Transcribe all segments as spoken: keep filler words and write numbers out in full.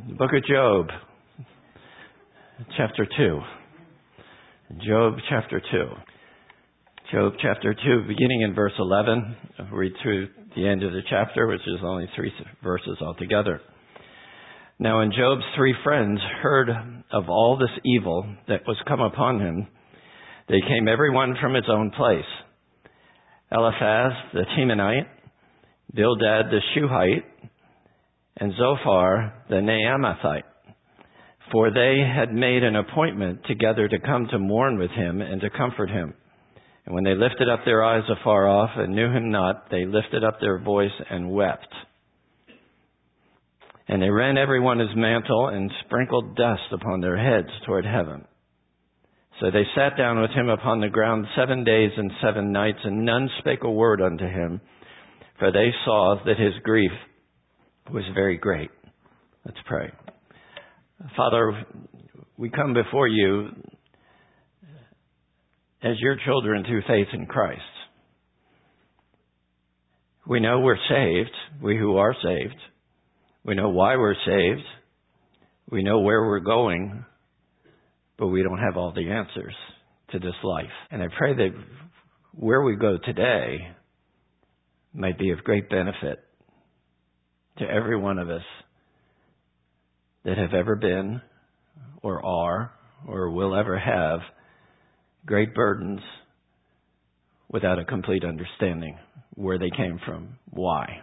The book of Job, chapter two. Job chapter two. Job chapter two, beginning in verse eleven. I'll read through the end of the chapter, which is only three verses altogether. Now when Job's three friends heard of all this evil that was come upon him, they came every one from his own place. Eliphaz the Temanite, Bildad the Shuhite, and Zophar the Naamathite. For they had made an appointment together to come to mourn with him and to comfort him. And when they lifted up their eyes afar off and knew him not, they lifted up their voice and wept. And they rent every one his mantle and sprinkled dust upon their heads toward heaven. So they sat down with him upon the ground seven days and seven nights, and none spake a word unto him, for they saw that his grief was very great. Let's pray. Father, we come before you as your children through faith in Christ. We know we're saved, we who are saved. We know why we're saved. We know where we're going, but we don't have all the answers to this life. And I pray that where we go today might be of great benefit to every one of us that have ever been or are or will ever have great burdens without a complete understanding where they came from, why.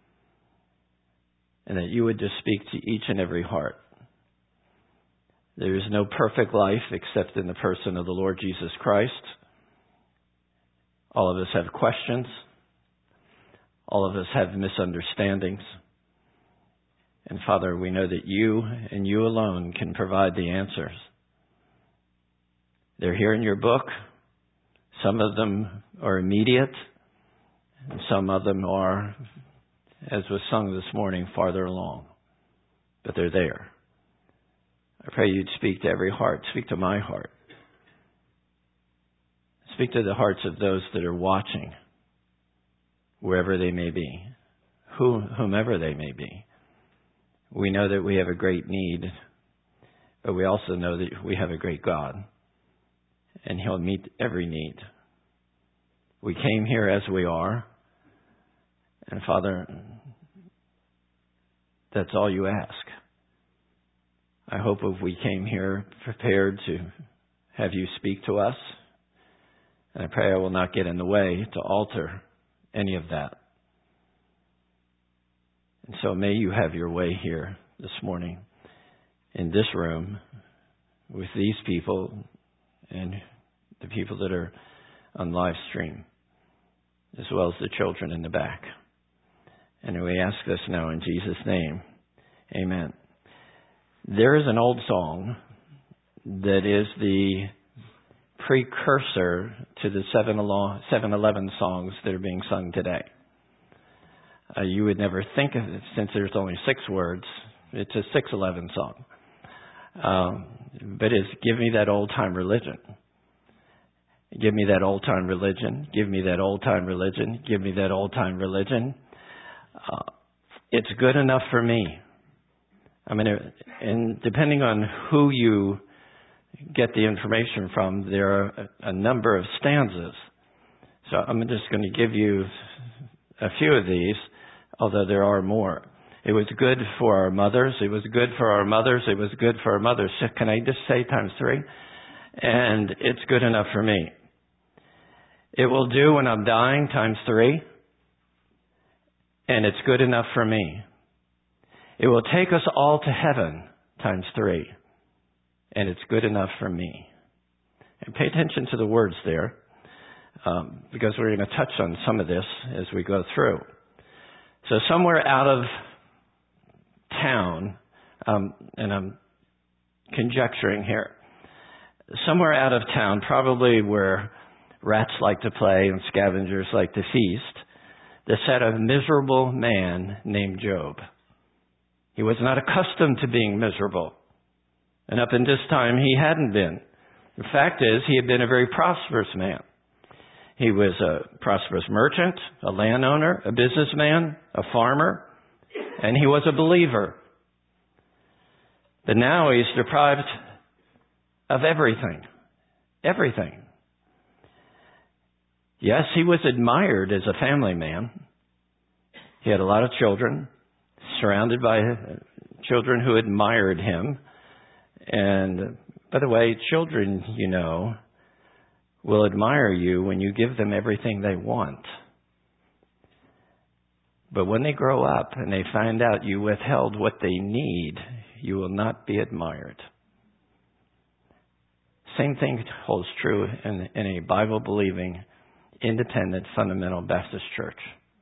And that you would just speak to each and every heart. There is no perfect life except in the person of the Lord Jesus Christ. All of us have questions. All of us have misunderstandings. And Father, we know that you and you alone can provide the answers. They're here in your book. Some of them are immediate, and some of them are, as was sung this morning, farther along. But they're there. I pray you'd speak to every heart. Speak to my heart. Speak to the hearts of those that are watching, wherever they may be, who, whomever they may be. We know that we have a great need, but we also know that we have a great God, and He'll meet every need. We came here as we are, and Father, that's all you ask. I hope if we came here prepared to have you speak to us, and I pray I will not get in the way to alter any of that. And so may you have your way here this morning in this room with these people and the people that are on live stream, as well as the children in the back. And we ask this now in Jesus' name. Amen. There is an old song that is the precursor to the seven eleven songs that are being sung today. Uh, you would never think of it, since there's only six words. It's a six eleven song. Um, but it's give me that old-time religion. Give me that old-time religion. Give me that old-time religion. Give me that old-time religion. Uh, it's good enough for me. I mean, and depending on who you get the information from, there are a, a number of stanzas. So I'm just going to give you a few of these, although there are more. It was good for our mothers. It was good for our mothers. It was good for our mothers. Can I just say times three? And it's good enough for me. It will do when I'm dying, times three. And it's good enough for me. It will take us all to heaven, times three. And it's good enough for me. And pay attention to the words there, um, because we're going to touch on some of this as we go through. So somewhere out of town, um, and I'm conjecturing here, somewhere out of town, probably where rats like to play and scavengers like to feast, there sat a miserable man named Job. He was not accustomed to being miserable. And up in this time, he hadn't been. The fact is, he had been a very prosperous man. He was a prosperous merchant, a landowner, a businessman, a farmer, and he was a believer. But now he's deprived of everything. Everything. Yes, he was admired as a family man. He had a lot of children, surrounded by children who admired him. And by the way, children, you know, will admire you when you give them everything they want. But when they grow up and they find out you withheld what they need, you will not be admired. Same thing holds true in, in a Bible-believing, independent, fundamental Baptist church.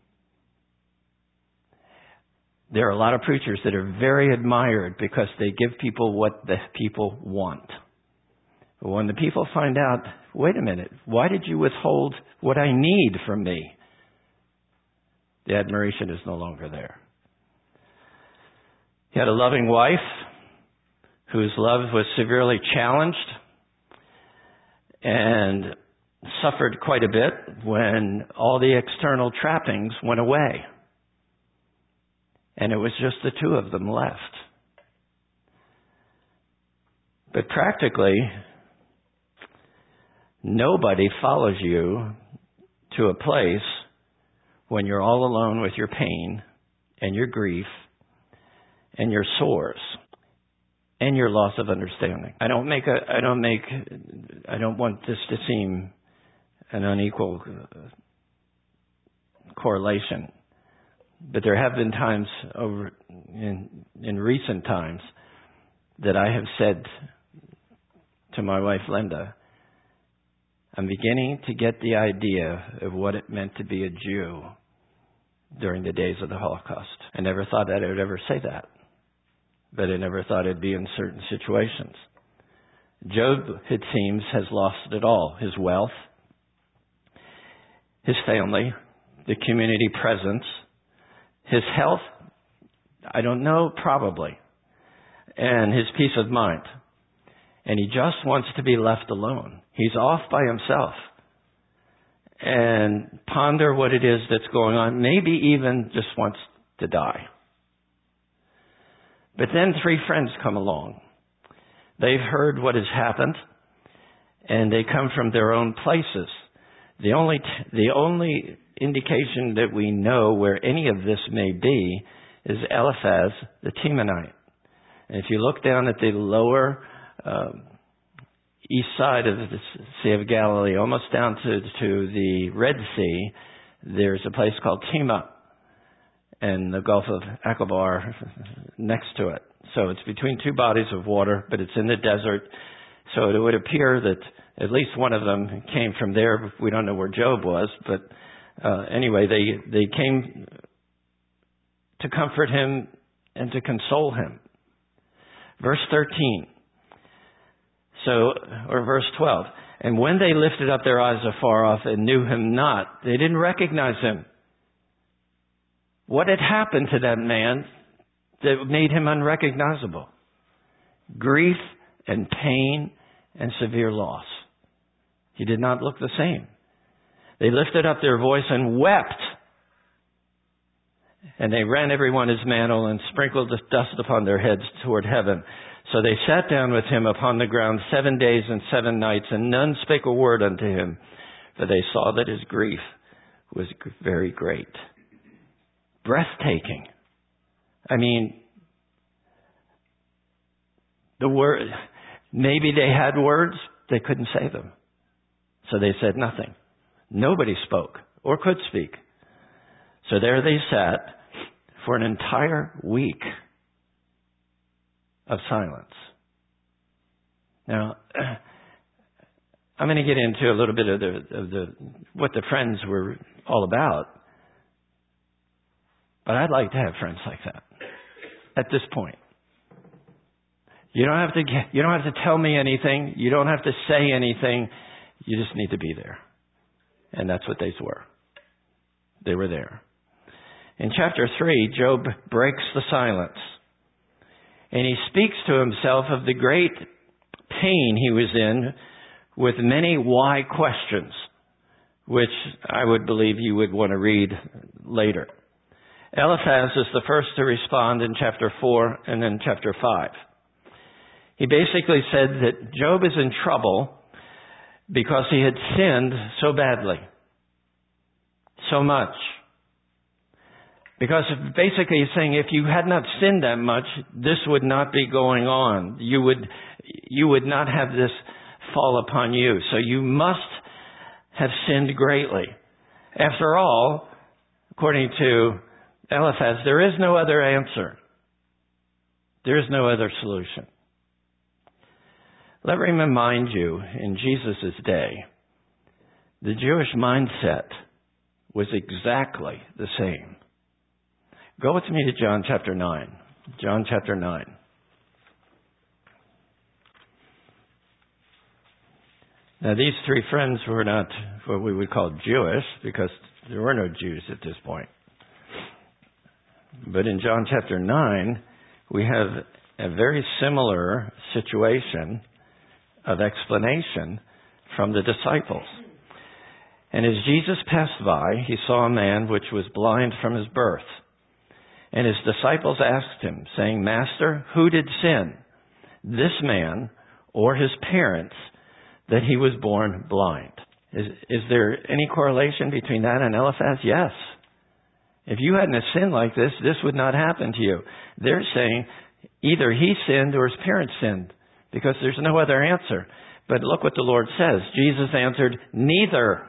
There are a lot of preachers that are very admired because they give people what the people want. But when the people find out, wait a minute, why did you withhold what I need from me? The admiration is no longer there. He had a loving wife whose love was severely challenged and suffered quite a bit when all the external trappings went away. And it was just the two of them left. But practically, nobody follows you to a place when you're all alone with your pain and your grief and your sores and your loss of understanding. I don't make a, I don't make, I don't want this to seem an unequal correlation. But there have been times over in, in recent times that I have said to my wife, Linda, I'm beginning to get the idea of what it meant to be a Jew during the days of the Holocaust. I never thought that I would ever say that, but I never thought it'd be in certain situations. Job, it seems, has lost it all. His wealth, his family, the community presence, his health, I don't know, probably, and his peace of mind. And he just wants to be left alone. He's off by himself and ponder what it is that's going on. Maybe even just wants to die. But then three friends come along. They've heard what has happened, and they come from their own places. The only, t- the only indication that we know where any of this may be is Eliphaz, the Temanite. And if you look down at the lower uh, east side of the Sea of Galilee, almost down to, to the Red Sea, there's a place called Tema, and the Gulf of Aqaba next to it. So it's between two bodies of water, but it's in the desert. So it would appear that at least one of them came from there. We don't know where Job was, but uh, anyway, they, they came to comfort him and to console him. Verse thirteen. So, or verse twelve. And when they lifted up their eyes afar off and knew him not, they didn't recognize him. What had happened to that man that made him unrecognizable? Grief and pain and severe loss. He did not look the same. They lifted up their voice and wept. And they rent every one his mantle and sprinkled the dust upon their heads toward heaven. So they sat down with him upon the ground seven days and seven nights, and none spake a word unto him, for they saw that his grief was very great. Breathtaking. I mean, the word, maybe they had words, they couldn't say them. So they said nothing. Nobody spoke or could speak. So there they sat for an entire week of silence. Now, I'm going to get into a little bit of the, of the what the friends were all about. But I'd like to have friends like that at this point. You don't have to get, you don't have to tell me anything. You don't have to say anything. You just need to be there. And that's what they were. They were there. In chapter three, Job breaks the silence. And he speaks to himself of the great pain he was in with many why questions, which I would believe you would want to read later. Eliphaz is the first to respond in chapter four and then chapter five. He basically said that Job is in trouble because he had sinned so badly, so much. Because basically he's saying if you had not sinned that much, this would not be going on. You would, you would not have this fall upon you. So you must have sinned greatly. After all, according to Eliphaz, there is no other answer. There is no other solution. Let me remind you, in Jesus' day, the Jewish mindset was exactly the same. Go with me to John chapter nine. John chapter nine. Now, these three friends were not what we would call Jewish, because there were no Jews at this point. But in John chapter nine, we have a very similar situation of explanation from the disciples. And as Jesus passed by, he saw a man which was blind from his birth. And his disciples asked him, saying, Master, who did sin, this man or his parents, that he was born blind? Is, is there any correlation between that and Eliphaz? Yes. If you hadn't sinned like this, this would not happen to you. They're saying either he sinned or his parents sinned, because there's no other answer. But look what the Lord says. Jesus answered, neither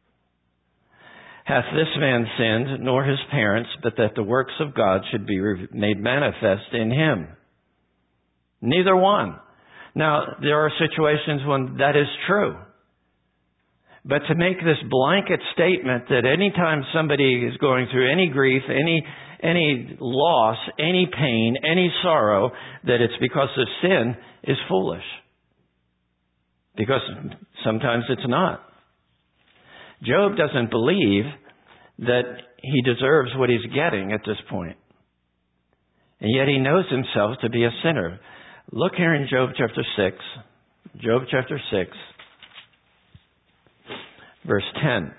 hath this man sinned, nor his parents, but that the works of God should be made manifest in him. Neither one. Now, there are situations when that is true. But to make this blanket statement that any time somebody is going through any grief, any any loss, any pain, any sorrow, that it's because of sin is foolish. Because sometimes it's not. Job doesn't believe that he deserves what he's getting at this point. And yet he knows himself to be a sinner. Look here in Job chapter six. Job chapter six, verse ten.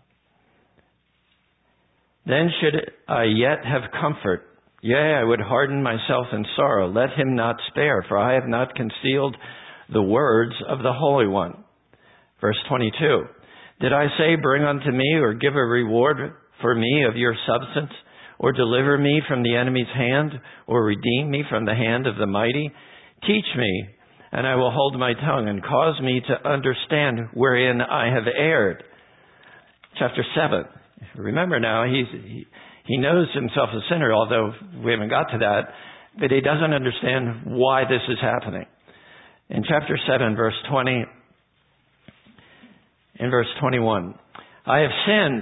Then should I yet have comfort. Yea, I would harden myself in sorrow. Let him not spare, for I have not concealed the words of the Holy One. Verse twenty-two. Did I say, bring unto me, or give a reward for me of your substance, or deliver me from the enemy's hand, or redeem me from the hand of the mighty? Teach me, and I will hold my tongue, and cause me to understand wherein I have erred. Chapter seven. Remember now, he's, he, he knows himself a sinner, although we haven't got to that, but he doesn't understand why this is happening. In chapter seven, verse twenty, in verse twenty-one, I have sinned.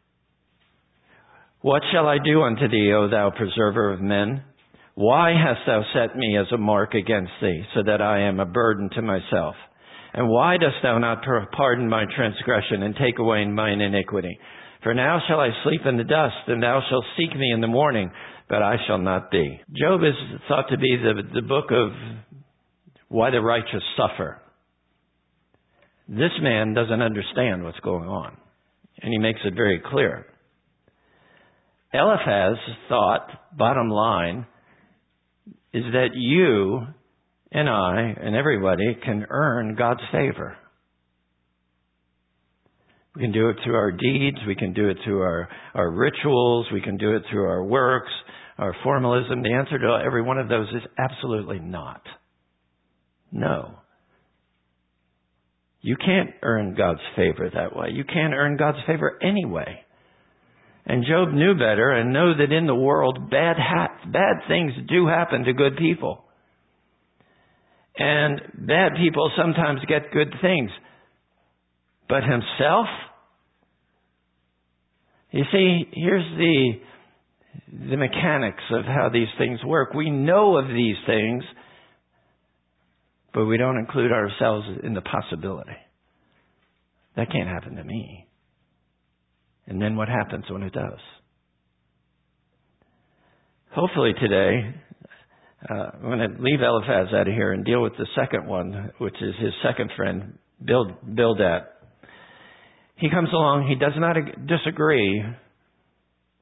What shall I do unto thee, O thou preserver of men? Why hast thou set me as a mark against thee, so that I am a burden to myself? And why dost thou not pardon my transgression and take away mine iniquity? For now shall I sleep in the dust, and thou shalt seek me in the morning, but I shall not be. Job is thought to be the, the book of why the righteous suffer. This man doesn't understand what's going on, and he makes it very clear. Eliphaz thought, bottom line, is that you and I and everybody can earn God's favor. We can do it through our deeds. We can do it through our, our rituals. We can do it through our works, our formalism. The answer to every one of those is absolutely not. No. You can't earn God's favor that way. You can't earn God's favor anyway. And Job knew better and knew that in the world, bad ha- bad things do happen to good people. And bad people sometimes get good things. But himself? You see, here's the, the mechanics of how these things work. We know of these things, but we don't include ourselves in the possibility. That can't happen to me. And then what happens when it does? Hopefully today, uh, I'm going to leave Eliphaz out of here and deal with the second one, which is his second friend, Bild- Bildad. He comes along, he does not disagree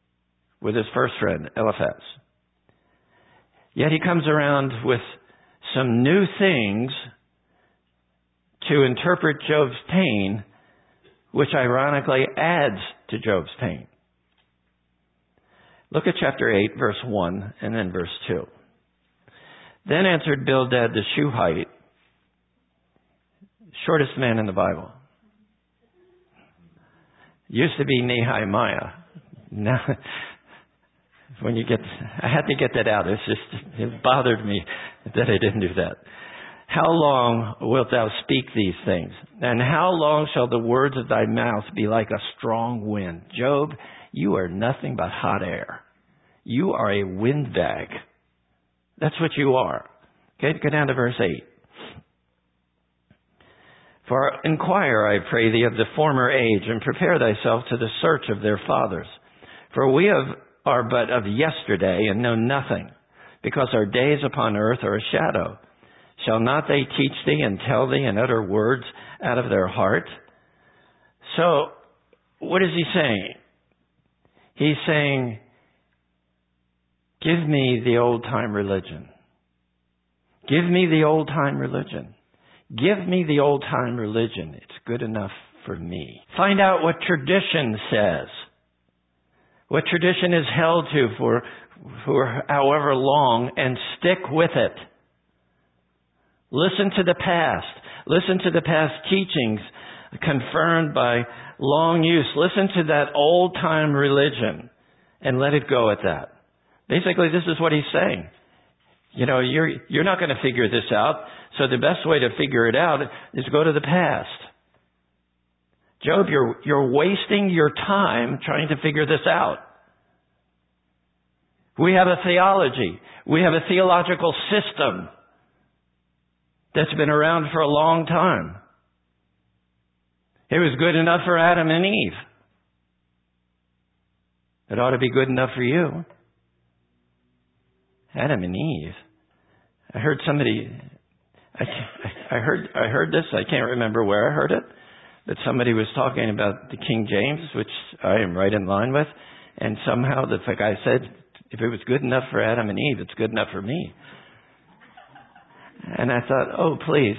with his first friend, Eliphaz. Yet he comes around with some new things to interpret Job's pain, which ironically adds to Job's pain. Look at chapter eight, verse one, and then verse two. Then answered Bildad the Shuhite, shortest man in the Bible. Used to be Nehemiah. Now, when you get, I had to get that out. It's just, it bothered me that I didn't do that. How long wilt thou speak these things? And how long shall the words of thy mouth be like a strong wind? Job, you are nothing but hot air. You are a windbag. That's what you are. Okay, go down to verse eight. For inquire, I pray thee, of the former age, and prepare thyself to the search of their fathers. For we have, are but of yesterday, and know nothing, because our days upon earth are a shadow. Shall not they teach thee and tell thee and utter words out of their heart? So, what is he saying? He's saying, give me the old-time religion. Give me the old-time religion. Give me the old-time religion. It's good enough for me. Find out what tradition says. What tradition is held to for, for however long, and stick with it. Listen to the past. Listen to the past teachings confirmed by long use. Listen to that old-time religion and let it go at that. Basically, this is what he's saying. You know, you're, you're not going to figure this out, so the best way to figure it out is go to the past. Job, you're, you're wasting your time trying to figure this out. We have a theology. We have a theological system that's been around for a long time. It was good enough for Adam and Eve. It ought to be good enough for you. Adam and Eve. I heard somebody, I, I heard I heard this, I can't remember where I heard it, but somebody was talking about the King James, which I am right in line with, and somehow the guy said, if it was good enough for Adam and Eve, it's good enough for me. And I thought, oh, please.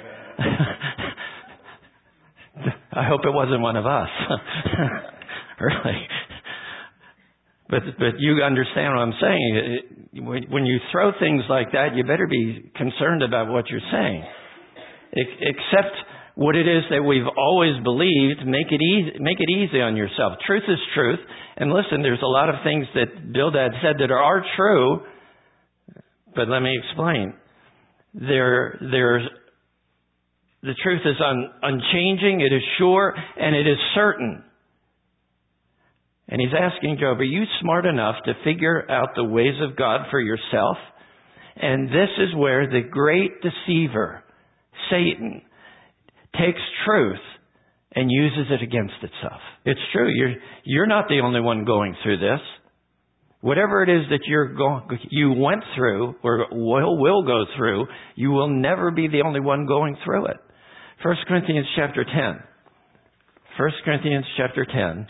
I hope it wasn't one of us. Really. But but you understand what I'm saying. When you throw things like that, you better be concerned about what you're saying. Accept what it is that we've always believed. Make it easy, make it easy on yourself. Truth is truth. And listen, there's a lot of things that Bildad said that are true. But let me explain. There, there's, the truth is un, unchanging, it is sure, and it is certain. And he's asking Job, are you smart enough to figure out the ways of God for yourself? And this is where the great deceiver, Satan, takes truth and uses it against itself. It's true, you're, you're not the only one going through this. Whatever it is that you're go- you went through or will, will go through, you will never be the only one going through it. First Corinthians chapter ten. First Corinthians chapter ten.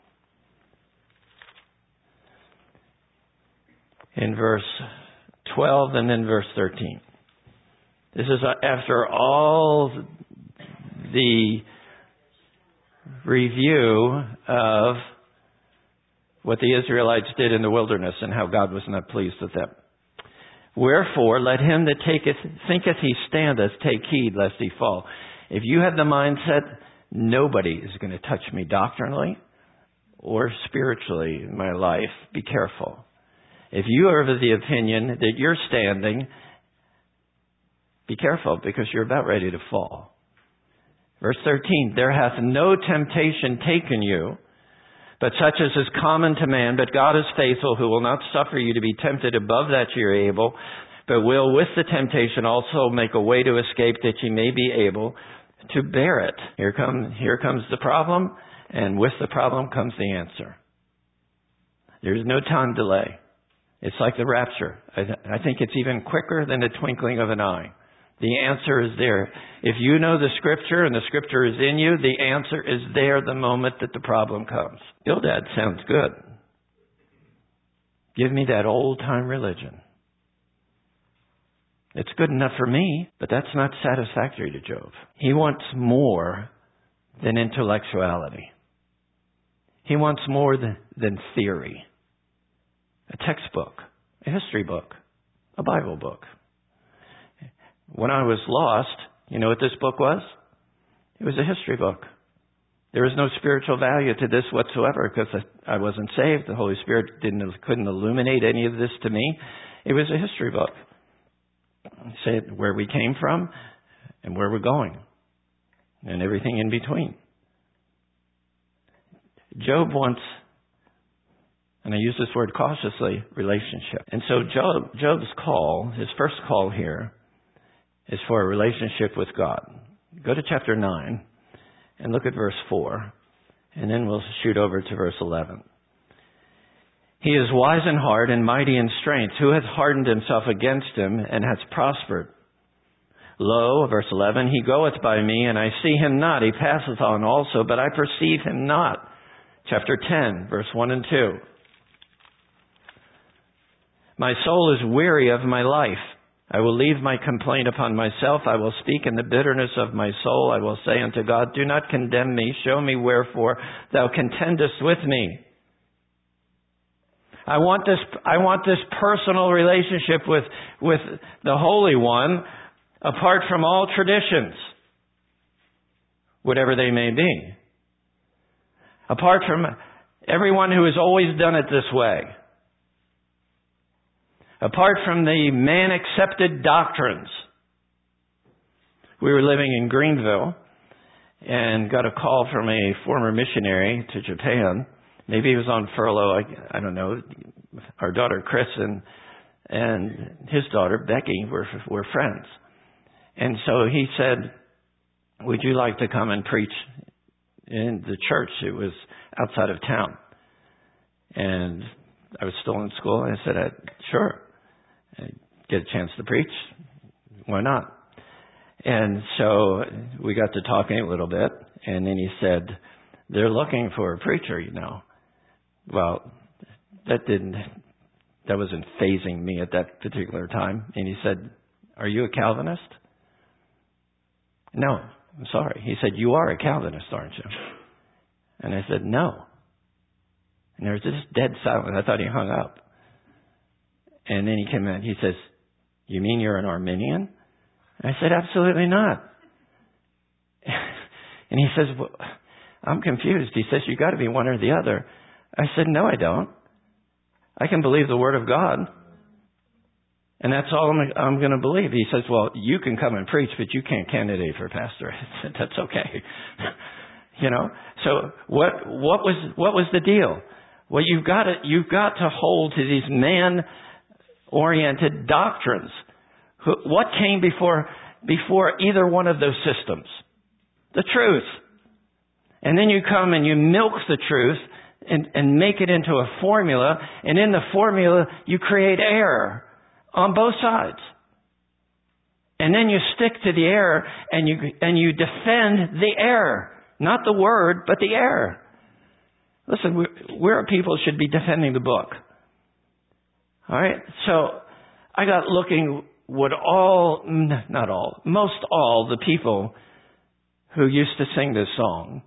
In verse twelve and then verse thirteen. This is after all the review of what the Israelites did in the wilderness and how God was not pleased with them. Wherefore, let him that taketh, thinketh he standeth, take heed lest he fall. If you have the mindset, nobody is going to touch me doctrinally or spiritually in my life, be careful. If you are of the opinion that you're standing, be careful because you're about ready to fall. Verse thirteen, there hath no temptation taken you, but such as is common to man, but God is faithful, who will not suffer you to be tempted above that you're able, but will with the temptation also make a way to escape that ye may be able to bear it. Here come, here comes the problem, and with the problem comes the answer. There's no time delay. It's like the rapture. I, th- I think it's even quicker than the twinkling of an eye. The answer is there. If you know the Scripture and the Scripture is in you, the answer is there the moment that the problem comes. Bildad sounds good. Give me that old-time religion. It's good enough for me, but that's not satisfactory to Job. He wants more than intellectuality. He wants more than, than theory. A textbook, a history book, a Bible book. When I was lost, you know what this book was? It was a history book. There was no spiritual value to this whatsoever because I wasn't saved. The Holy Spirit didn't couldn't illuminate any of this to me. It was a history book. It said where we came from and where we're going and everything in between. Job wants, and I use this word cautiously, relationship. And so Job, Job's call, his first call here, is for a relationship with God. Go to chapter nine and look at verse four, and then we'll shoot over to verse eleven. He is wise in heart and mighty in strength. Who hath hardened himself against him and hath prospered? Lo, verse eleven, he goeth by me, and I see him not. He passeth on also, but I perceive him not. Chapter ten, verse one and two. My soul is weary of my life. I will leave my complaint upon myself. I will speak in the bitterness of my soul. I will say unto God, do not condemn me. Show me wherefore thou contendest with me. I want this, I want this personal relationship with, with the Holy One apart from all traditions, whatever they may be. Apart from everyone who has always done it this way. Apart from the man-accepted doctrines. We were living in Greenville and got a call from a former missionary to Japan. Maybe he was on furlough, I, I don't know. Our daughter Chris and, and his daughter Becky were, were friends. And so he said, would you like to come and preach in the church? It was outside of town. And I was still in school, and I said, sure. I'd get a chance to preach. Why not? And so we got to talking a little bit, and then he said, they're looking for a preacher, you know. Well, that didn't, that wasn't fazing me at that particular time. And he said, are you a Calvinist? No, I'm sorry. He said, you are a Calvinist, aren't you? And I said, no. And there was this dead silence. I thought he hung up. And then he came in. He says, you mean you're an Arminian? And I said, absolutely not. And he says, well, I'm confused. He says, you got to be one or the other. I said, no, I don't. I can believe the Word of God. And that's all I'm, I'm going to believe. He says, well, you can come and preach, but you can't candidate for pastor. I said, that's okay. You know, so what, what was, what was the deal? Well, you've got to, you've got to hold to these man-oriented doctrines. What came before, before either one of those systems? The truth. And then you come and you milk the truth and, and make it into a formula. And in the formula, you create error on both sides. And then you stick to the error and you, and you defend the error. Not the word, but the error. Listen, we're, we're people should be defending the book. All right? So I got looking what all, not all, most all the people who used to sing this song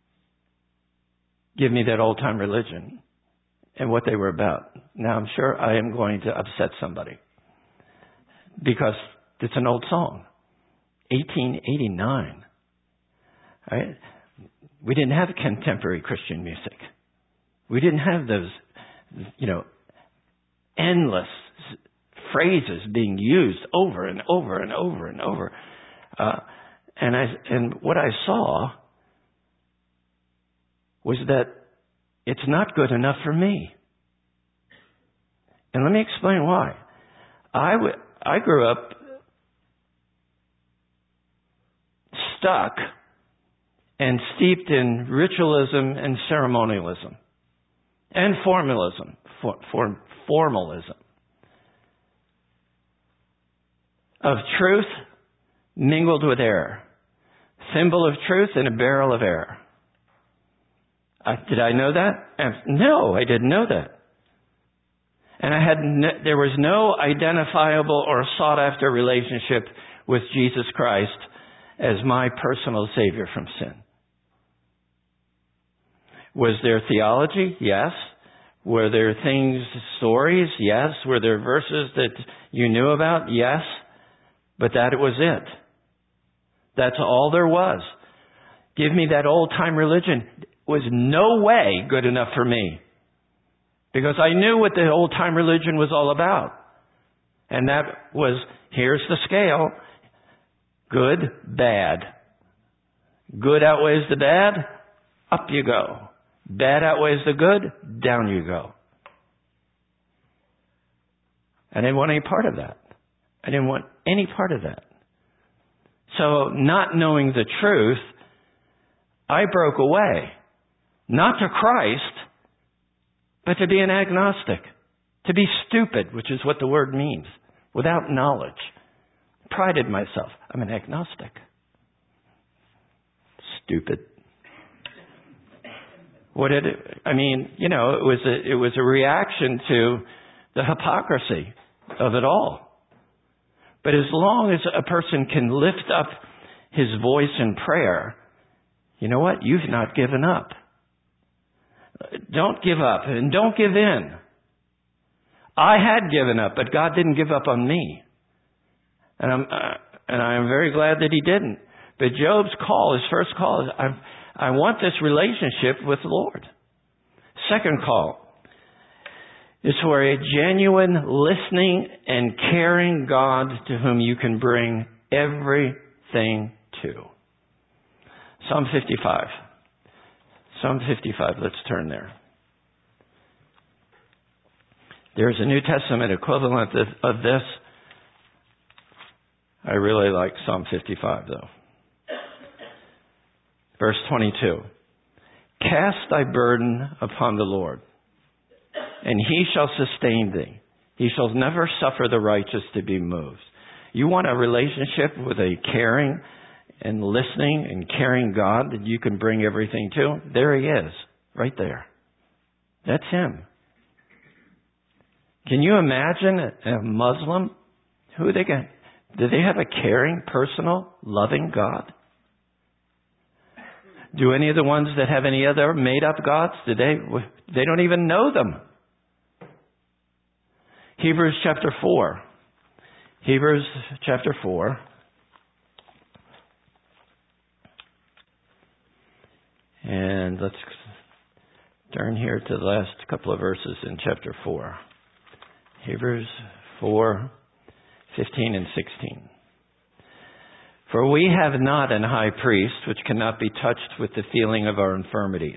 give me that old-time religion and what they were about. Now, I'm sure I am going to upset somebody because it's an old song. eighteen eighty-nine. All right? We didn't have contemporary Christian music. We didn't have those, you know, endless phrases being used over and over and over and over. Uh, and I, and what I saw was that it's not good enough for me. And let me explain why. I, w- I grew up stuck and steeped in ritualism and ceremonialism and formalism, for, for, formalism of truth mingled with error, thimble of truth and a barrel of error. Uh, did I know that? Uh, no, I didn't know that. And I had no, there was no identifiable or sought after relationship with Jesus Christ as my personal Savior from sin. Was there theology? Yes. Were there things, stories? Yes. Were there verses that you knew about? Yes. But that was it. That's all there was. Give me that old-time religion. It was no way good enough for me. Because I knew what the old-time religion was all about. And that was, here's the scale. Good, bad. Good outweighs the bad, up you go. Bad outweighs the good, down you go. I didn't want any part of that. I didn't want any part of that. So, not knowing the truth, I broke away. Not to Christ, but to be an agnostic. To be stupid, which is what the word means. Without knowledge. Prided myself. I'm an agnostic. Stupid. What did it, I mean, you know, it was a, it was a reaction to the hypocrisy of it all. But as long as a person can lift up his voice in prayer, you know what? You've not given up. Don't give up and don't give in. I had given up, but God didn't give up on me. And I'm, uh, and I am very glad that He didn't. But Job's call, his first call is, I, I want this relationship with the Lord. Second call is for a genuine listening and caring God to whom you can bring everything to. Psalm fifty-five. Psalm fifty-five, let's turn there. There's a New Testament equivalent of, of this. I really like Psalm fifty-five, though. Verse twenty-two. Cast thy burden upon the Lord, and He shall sustain thee. He shall never suffer the righteous to be moved. You want a relationship with a caring and listening and caring God that you can bring everything to? There He is, right there. That's Him. Can you imagine a Muslim? Who are they going? Do they have a caring, personal, loving God? Do any of the ones that have any other made-up gods, do they, they don't even know them. Hebrews chapter four. Hebrews chapter four. And let's turn here to the last couple of verses in chapter four. Hebrews four, fifteen and sixteen. For we have not an high priest which cannot be touched with the feeling of our infirmities.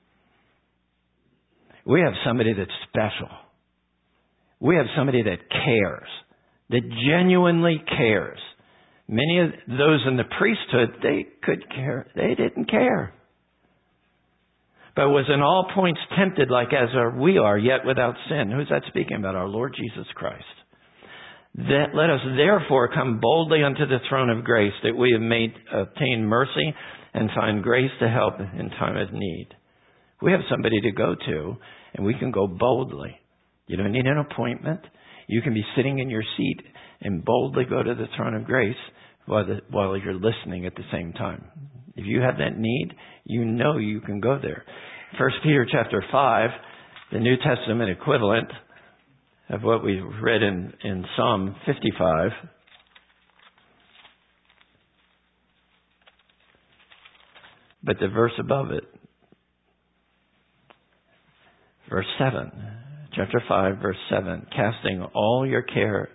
We have somebody that's special. We have somebody that cares, that genuinely cares. Many of those in the priesthood, they could care. They didn't care. But was in all points tempted like as are we are, yet without sin. Who's that speaking about? Our Lord Jesus Christ. That let us therefore come boldly unto the throne of grace, that we have made obtain mercy and find grace to help in time of need. We have somebody to go to, and we can go boldly. You don't need an appointment. You can be sitting in your seat and boldly go to the throne of grace while, the, while you're listening at the same time. If you have that need, you know you can go there. First Peter chapter five, the New Testament equivalent of what we read in, in Psalm fifty-five. But the verse above it, verse seven, chapter five, verse seven, casting all your care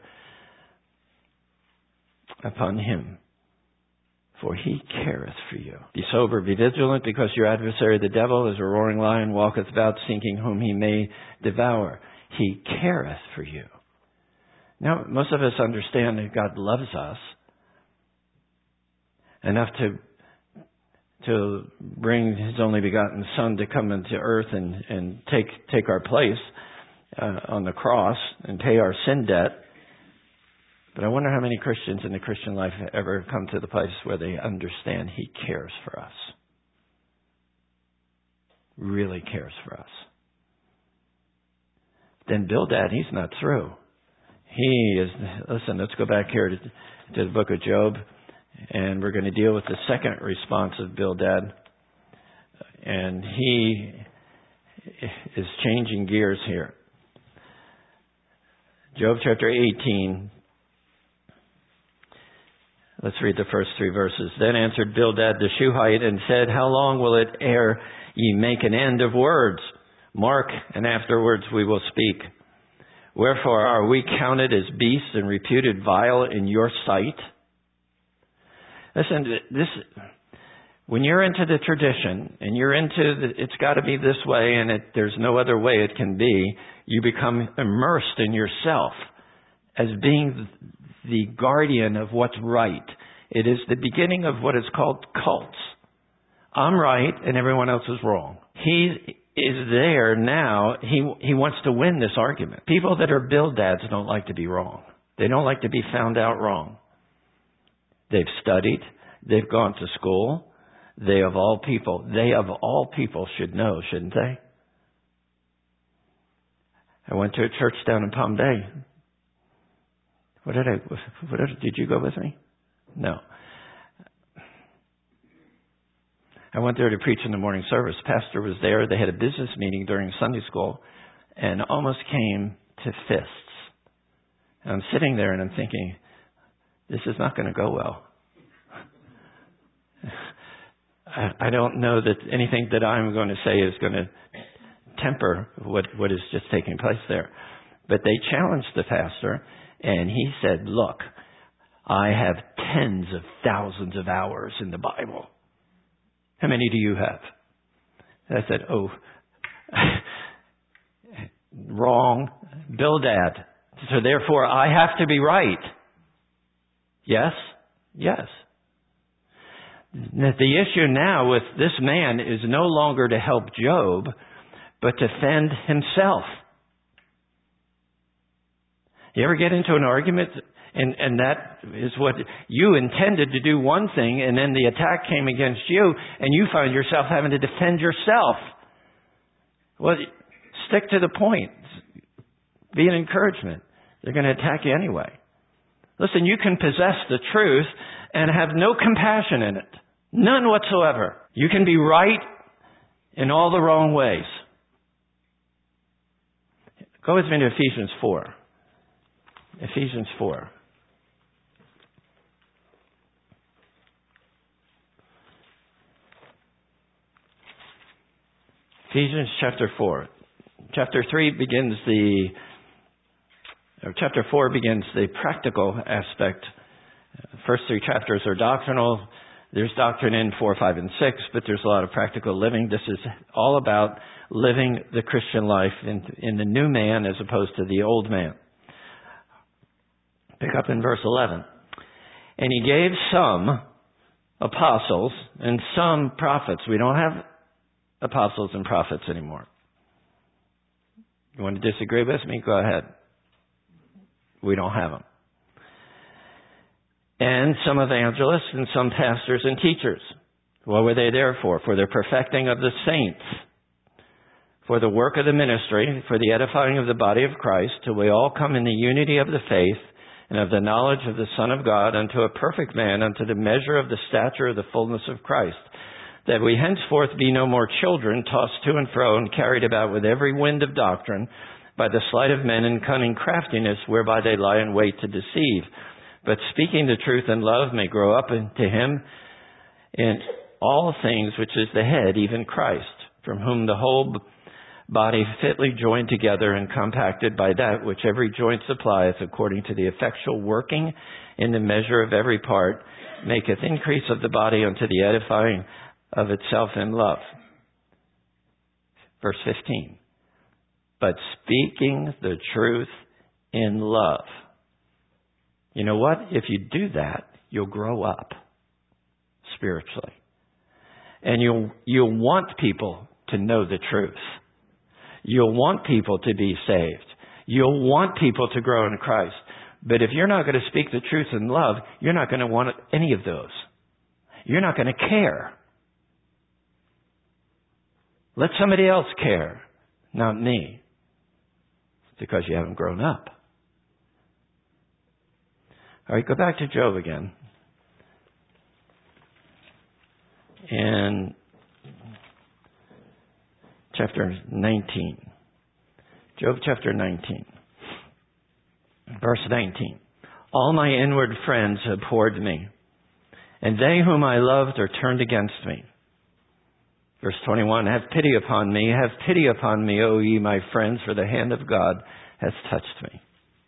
upon Him, for He careth for you. Be sober, be vigilant, because your adversary the devil, as a roaring lion, walketh about, seeking whom he may devour. He careth for you. Now, most of us understand that God loves us enough to to bring His only begotten Son to come into earth and, and take take our place uh, on the cross and pay our sin debt. But I wonder how many Christians in the Christian life ever come to the place where they understand He cares for us. Really cares for us. then Bildad, he's not through. He is, listen, let's go back here to, to the book of Job, and we're going to deal with the second response of Bildad. And he is changing gears here. Job chapter eighteen. Let's read the first three verses. Then answered Bildad the Shuhite and said, How long will it ere ye make an end of words? Mark, and afterwards we will speak. Wherefore are we counted as beasts and reputed vile in your sight? Listen, this, when you're into the tradition and you're into the, it's got to be this way and it, there's no other way it can be, you become immersed in yourself as being the guardian of what's right. It is the beginning of what is called cults. I'm right and everyone else is wrong. He is there now. He he wants to win this argument. People that are Bildads don't like to be wrong. They don't like to be found out wrong. They've studied. They've gone to school. They of all people, they of all people should know, shouldn't they? I went to a church down in Palm Bay. What did I, what did, did you go with me? No. I went there to preach in the morning service. Pastor was there. They had a business meeting during Sunday school and almost came to fists. And I'm sitting there and I'm thinking, this is not going to go well. I, I don't know that anything that I'm going to say is going to temper what, what is just taking place there. But they challenged the pastor and he said, look, I have tens of thousands of hours in the Bible. How many do you have? And I said, oh, wrong. Bildad. So therefore, I have to be right. Yes? Yes. The issue now with this man is no longer to help Job, but to defend himself. You ever get into an argument and, and that is what you intended to do one thing and then the attack came against you and you find yourself having to defend yourself? Well, stick to the point. Be an encouragement. They're going to attack you anyway. Listen, you can possess the truth and have no compassion in it. None whatsoever. You can be right in all the wrong ways. Go with me to Ephesians four. Ephesians four. Ephesians chapter four. Chapter three begins the, or chapter four begins the practical aspect. First three chapters are doctrinal. There's doctrine in four, five, and six, but there's a lot of practical living. This is all about living the Christian life in, in the new man as opposed to the old man. Pick up in verse eleven. And he gave some apostles and some prophets. We don't have apostles and prophets anymore. You want to disagree with me? Go ahead. We don't have them. And some evangelists and some pastors and teachers. What were they there for? For the perfecting of the saints, for the work of the ministry, for the edifying of the body of Christ, till we all come in the unity of the faith and of the knowledge of the Son of God, unto a perfect man, unto the measure of the stature of the fullness of Christ, that we henceforth be no more children, tossed to and fro and carried about with every wind of doctrine, by the sleight of men and cunning craftiness, whereby they lie in wait to deceive. But speaking the truth in love may grow up into him in all things, which is the head, even Christ, from whom the whole body fitly joined together and compacted by that which every joint supplieth, according to the effectual working in the measure of every part, maketh increase of the body unto the edifying of itself in love. Verse fifteen. But speaking the truth in love. You know what? If you do that, you'll grow up spiritually. And you'll, you'll want people to know the truth. You'll want people to be saved. You'll want people to grow in Christ. But if you're not going to speak the truth in love, you're not going to want any of those. You're not going to care. Let somebody else care, not me. because you haven't grown up. All right, go back to Job again. In chapter nineteen. Job chapter nineteen. Verse nineteen. All my inward friends abhorred me, and they whom I loved are turned against me. Verse twenty-one. Have pity upon me, have pity upon me, O ye my friends, for the hand of God has touched me.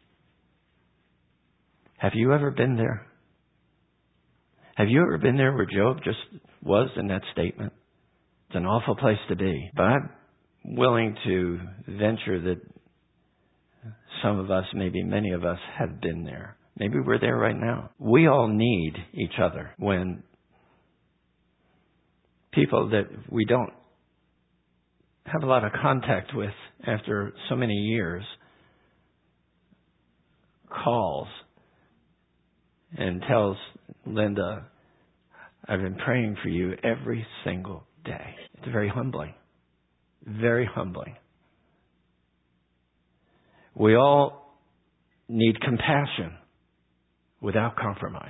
Have you ever been there? Have you ever been there where Job just was in that statement? It's an awful place to be. But I'm willing to venture that some of us, maybe many of us, have been there. Maybe we're there right now. We all need each other when people that we don't have a lot of contact with after so many years calls and tells Linda, I've been praying for you every single day. It's very humbling. Very humbling. We all need compassion without compromise.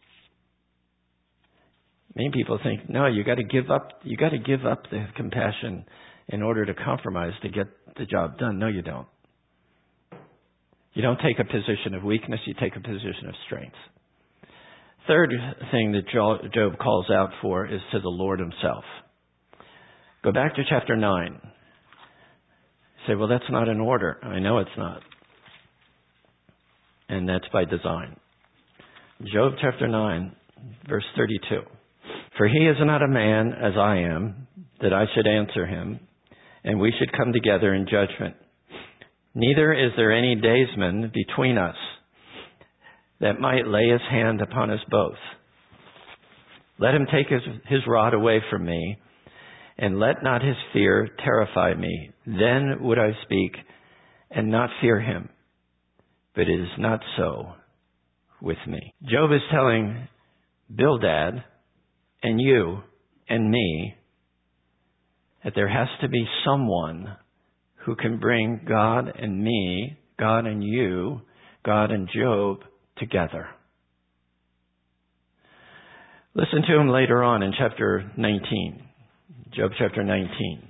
Many people think, no, you got to give up, you got to give up the compassion in order to compromise to get the job done. No, you don't. You don't take a position of weakness, you take a position of strength. Third thing that Job calls out for is to the Lord himself. Go back to chapter nine. Say, well, that's not in order. I know it's not. And that's by design. Job chapter nine, verse thirty-two. For he is not a man as I am, that I should answer him, and we should come together in judgment. Neither is there any daysman between us that might lay his hand upon us both. Let him take his, his rod away from me, and let not his fear terrify me. Then would I speak and not fear him. But it is not so with me. Job is telling Bildad and you and me that there has to be someone who can bring God and me, God and you, God and Job together. Listen to him later on in chapter nineteen. Job chapter nineteen.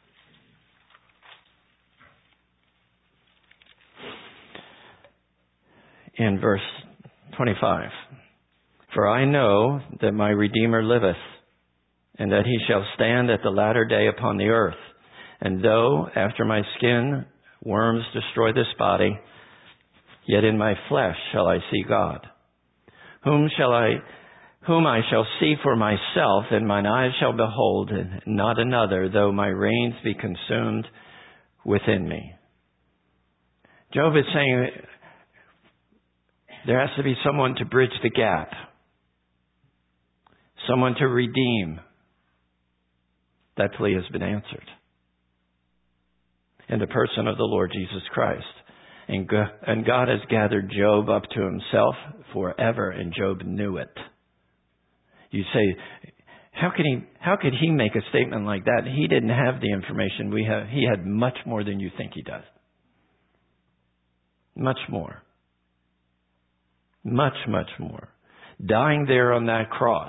In verse twenty-five. For I know that my Redeemer liveth, and that he shall stand at the latter day upon the earth. And though after my skin worms destroy this body, yet in my flesh shall I see God, whom shall I, whom I shall see for myself, and mine eyes shall behold, and not another, though my reins be consumed within me. Job is saying there has to be someone to bridge the gap, someone to redeem. That plea has been answered in the person of the Lord Jesus Christ. And God has gathered Job up to himself forever, and Job knew it. You say, how could he, how could he make a statement like that? He didn't have the information we have. He had much more than you think he does. Much more. Much, much more. Dying there on that cross.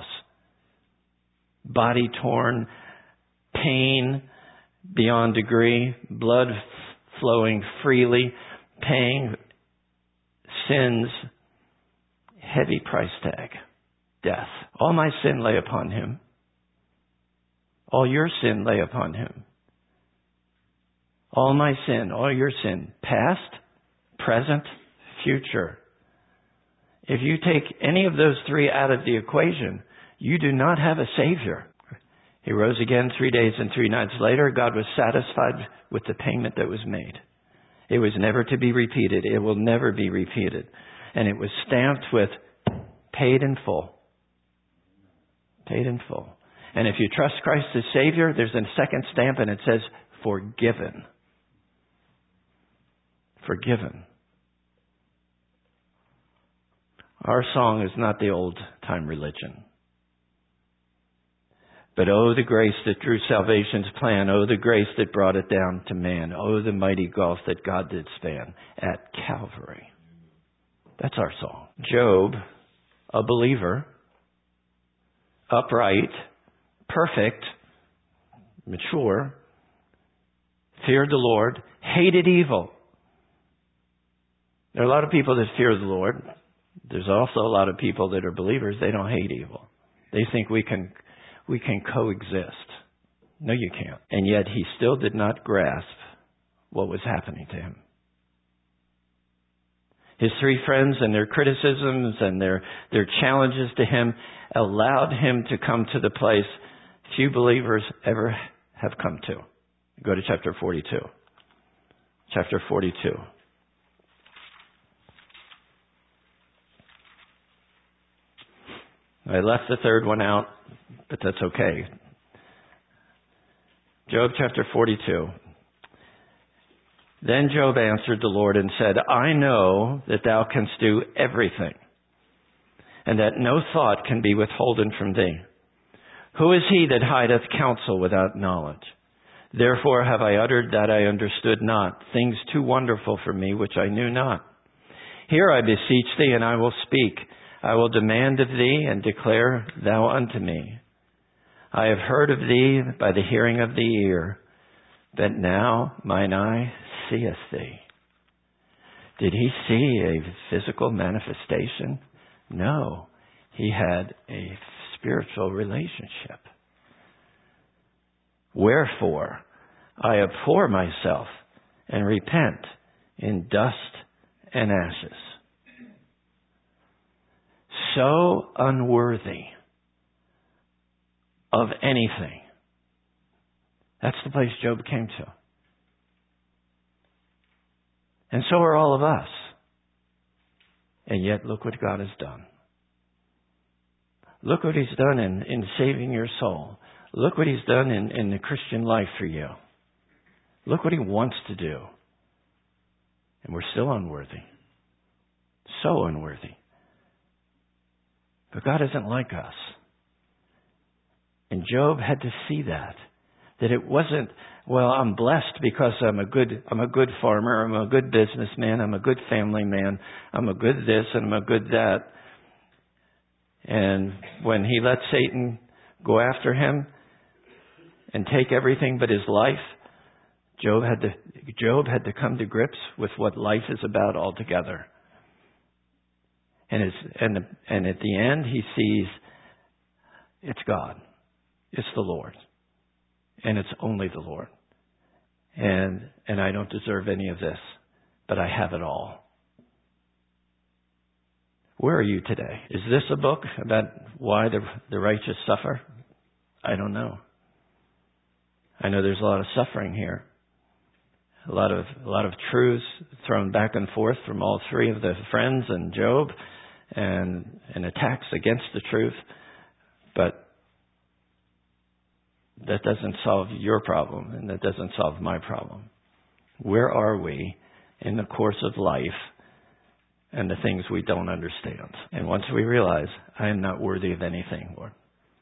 Body torn, pain beyond degree, blood f- flowing freely, paying sins, heavy price tag, death. All my sin lay upon him. All your sin lay upon him. All my sin, all your sin, past, present, future. If you take any of those three out of the equation, you do not have a Savior. He rose again three days and three nights later. God was satisfied with the payment that was made. It was never to be repeated. It will never be repeated. And it was stamped with paid in full. Paid in full. And if you trust Christ as Savior, there's a second stamp and it says forgiven. Forgiven. Our song is not the old time religion. But oh, the grace that drew salvation's plan. Oh, the grace that brought it down to man. Oh, the mighty gulf that God did span at Calvary. That's our song. Job, a believer, upright, perfect, mature, feared the Lord, hated evil. There are a lot of people that fear the Lord. There's also a lot of people that are believers. They don't hate evil. They think we can we can coexist. No, you can't. And yet he still did not grasp what was happening to him. His three friends and their criticisms and their, their challenges to him allowed him to come to the place few believers ever have come to. Go to chapter forty-two. Chapter forty-two. I left the third one out, but that's okay. Job chapter forty-two. Then Job answered the Lord and said, I know that thou canst do everything, and that no thought can be withholden from thee. Who is he that hideth counsel without knowledge? Therefore have I uttered that I understood not, things too wonderful for me which I knew not. Hear, I beseech thee, and I will speak. I will demand of thee, and declare thou unto me. I have heard of thee by the hearing of the ear, but now mine eye seeth thee. Did he see a physical manifestation? No, he had a spiritual relationship. Wherefore, I abhor myself and repent in dust and ashes. So unworthy of anything. That's the place Job came to. And so are all of us. And yet look what God has done. Look what He's done in, in saving your soul. Look what He's done in, in the Christian life for you. Look what He wants to do. And we're still unworthy. So unworthy. But God isn't like us. And Job had to see that. That it wasn't, well, I'm blessed because I'm a good, I'm a good farmer, I'm a good businessman, I'm a good family man, I'm a good this and I'm a good that. And when he let Satan go after him and take everything but his life, Job had to, Job had to come to grips with what life is about altogether. And it's, and, and at the end, he sees it's God. It's the Lord. And it's only the Lord. And, and I don't deserve any of this, but I have it all. Where are you today? Is this a book about why the, the righteous suffer? I don't know. I know there's a lot of suffering here. A lot of, a lot of truths thrown back and forth from all three of the friends and Job. And, and attacks against the truth, but that doesn't solve your problem, and that doesn't solve my problem. Where are we in the course of life and the things we don't understand? And once we realize, I am not worthy of anything, Lord,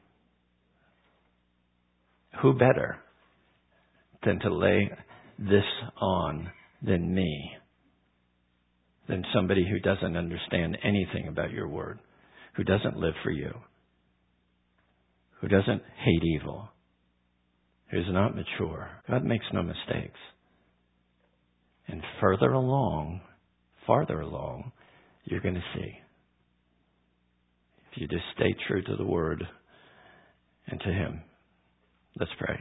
who better than to lay this on than me? Than somebody who doesn't understand anything about your word, who doesn't live for you, who doesn't hate evil, who's not mature. God makes no mistakes. And further along, farther along, you're going to see. If you just stay true to the word and to Him. Let's pray.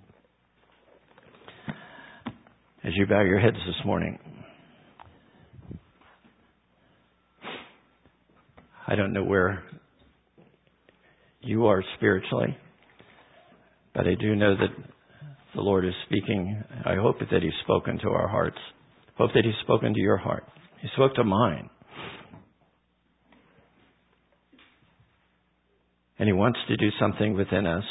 As you bow your heads this morning, I don't know where you are spiritually, but I do know that the Lord is speaking. I hope that He's spoken to our hearts. Hope that He's spoken to your heart. He spoke to mine. And He wants to do something within us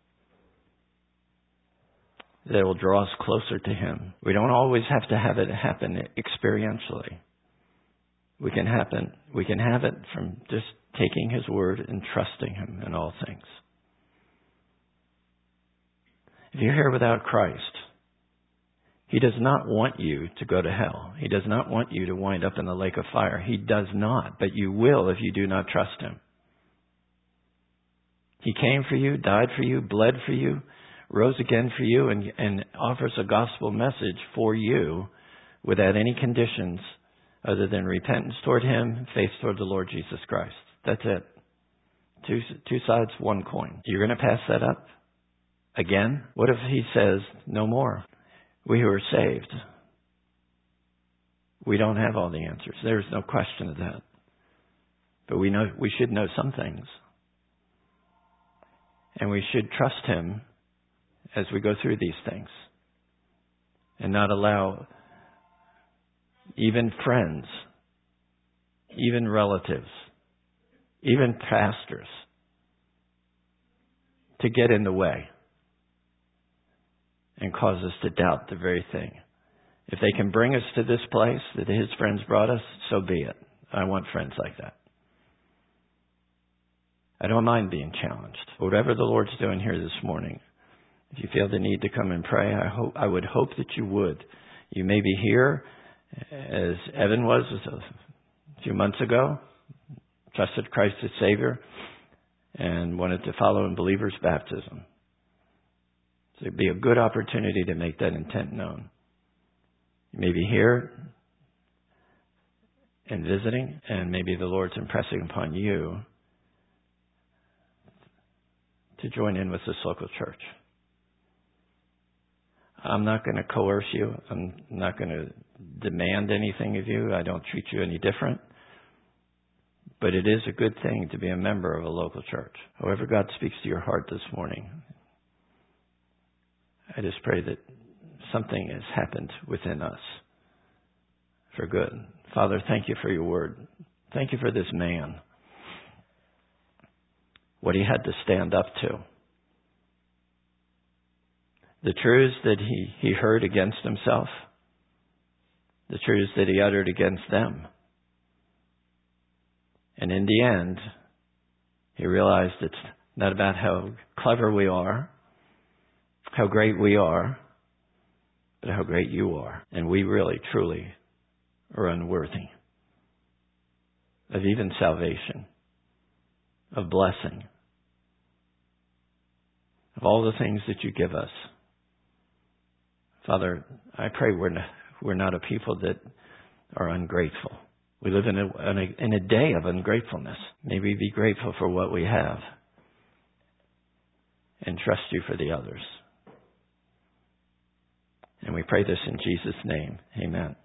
that will draw us closer to Him. We don't always have to have it happen experientially. We can happen. We can have it from just taking His word and trusting Him in all things. If you're here without Christ, He does not want you to go to hell. He does not want you to wind up in the lake of fire. He does not, but you will if you do not trust Him. He came for you, died for you, bled for you, rose again for you, and, and offers a gospel message for you without any conditions other than repentance toward Him, faith toward the Lord Jesus Christ. That's it. Two, two sides, one coin. You're going to pass that up again? What if He says, no more? We who are saved, we don't have all the answers. There's no question of that. But we know we should know some things. And we should trust Him as we go through these things. And not allow even friends, even relatives, even pastors to get in the way and cause us to doubt the very thing. If they can bring us to this place that His friends brought us, so be it. I want friends like that. I don't mind being challenged. Whatever the Lord's doing here this morning, if you feel the need to come and pray, I hope I would hope that you would. You may be here, as Evan was a few months ago, trusted Christ as Savior, and wanted to follow in believer's baptism. So it'd be a good opportunity to make that intent known. You may be here and visiting, and maybe the Lord's impressing upon you to join in with this local church. I'm not going to coerce you. I'm not going to demand anything of you. I don't treat you any different. But it is a good thing to be a member of a local church. However God speaks to your heart this morning, I just pray that something has happened within us for good. Father, thank you for your word. Thank you for this man, what he had to stand up to. The truths that he, he heard against himself, the truths that he uttered against them. And in the end, he realized it's not about how clever we are, how great we are, but how great you are. And we really, truly are unworthy of even salvation, of blessing, of all the things that you give us. Father, I pray we're not, we're not a people that are ungrateful. We live in a, in a, in a day of ungratefulness. May we be grateful for what we have and trust you for the others. And we pray this in Jesus' name. Amen.